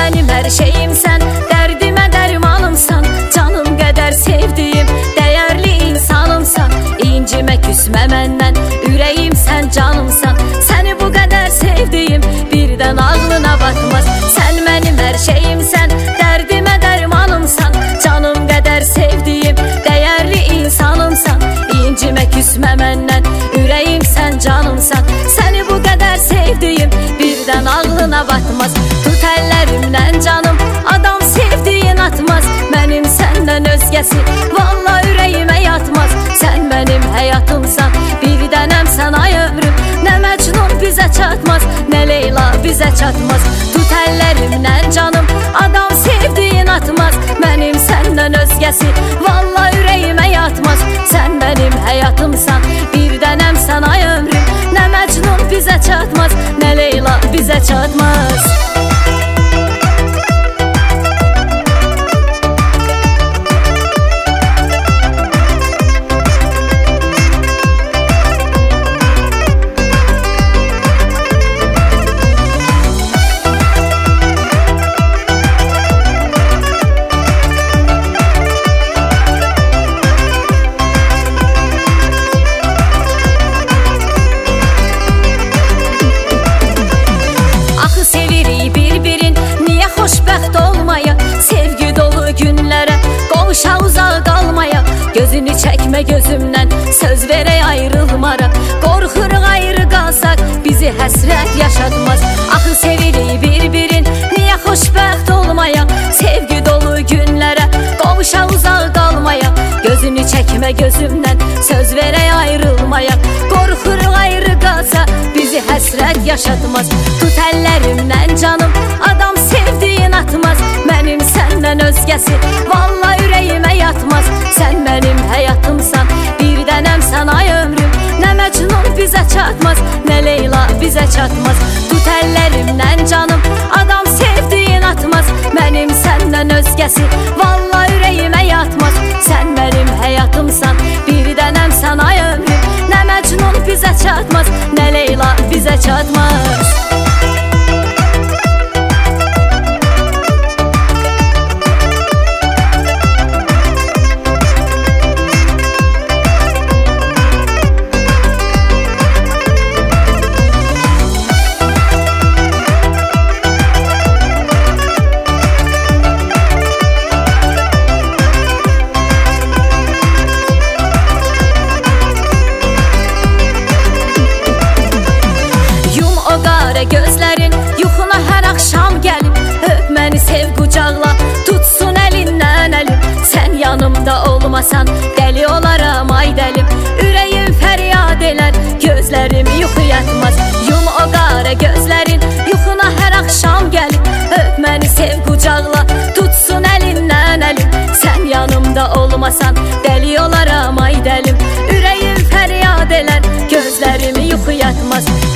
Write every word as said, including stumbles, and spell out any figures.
mənim hər şeyimsən, dərdimə dərmanımsan, canım qədər sevdiyim, dəyərli insanımsan. İncimə küsmə məndən, ürəyimsən, canımsan. Səni bu qədər sevdiyim, birdən ağlına batmaz. Sən mənim hər şeyimsən, dərdimə dərmanımsan, canım qədər sevdiyim, dəyərli insanımsan. İncimə küsmə məndən, ürəyimsən, canımsan. Səni bu qədər sevdiyim, birdən ağlına batmaz. Tut əllərimdən canım, adam sevdiyin atmaz. Mənim səndən özgəsi valla ürəyimə yatmaz. Sən mənim həyatımsan, bir dənəm sən ay ömrüm. Nə Məcnun bizə çatmaz, nə Leyla bizə çatmaz. Tut əllərimdən canım, adam sevdiyin atmaz. Mənim səndən özgəsi valla ürəyimə yatmaz. Sən mənim həyatımsan, bir dənəm sən ay ömrüm. Nə Məcnun bizə çatmaz, nə Leyla bizə çatmaz. Gözünü çəkmə gözümdən, söz verək ayrılmaraq. Qorxuruq ayrı qalsaq, bizi həsrət yaşatmaz. Axı sevirik bir-birin, niyə xoşbəxt olmayaq? Sevgi dolu günlərə, qovuşa uzaq qalmayaq. Gözünü çəkmə gözümdən, söz verək ayrılmayaq. Qorxuruq ayrı qalsaq, bizi həsrət yaşatmaz. Tut əllərimdən canım, adam sevdiyin atmaz. Mənim səndən özgəsi valla ürəyimə yatmaz. Sən mənim həyatımsan, bir dənəm sən ay ömrüm. Nə Məcnun bizə çatmaz, nə Leyla bizə çatmaz. Tut əllərimdən canım, adam sevdiyin atmaz. Mənim səndən özgəsi valla ürəyimə yatmaz. Sən mənim həyatımsan, bir dənəm sən ay ömrüm. Nə Məcnun bizə çatmaz, nə Leyla bizə çatmaz. Gözlərin yuxuna hər axşam gəlib, öp məni sev qucaqla, tutsun əlindən əlim. Sən yanımda olmasan, dəli olaram ay dəlim. Ürəyim fəryad elər, gözlərim yuxu yatmaz. Yum o qara gözlərin yuxuna hər axşam gəlib, öp məni sev qucaqla, tutsun əlindən əlim. Sən yanımda olmasan, dəli olaram ay dəlim. Ürəyim fəryad elər, gözlərim yuxu yatmaz.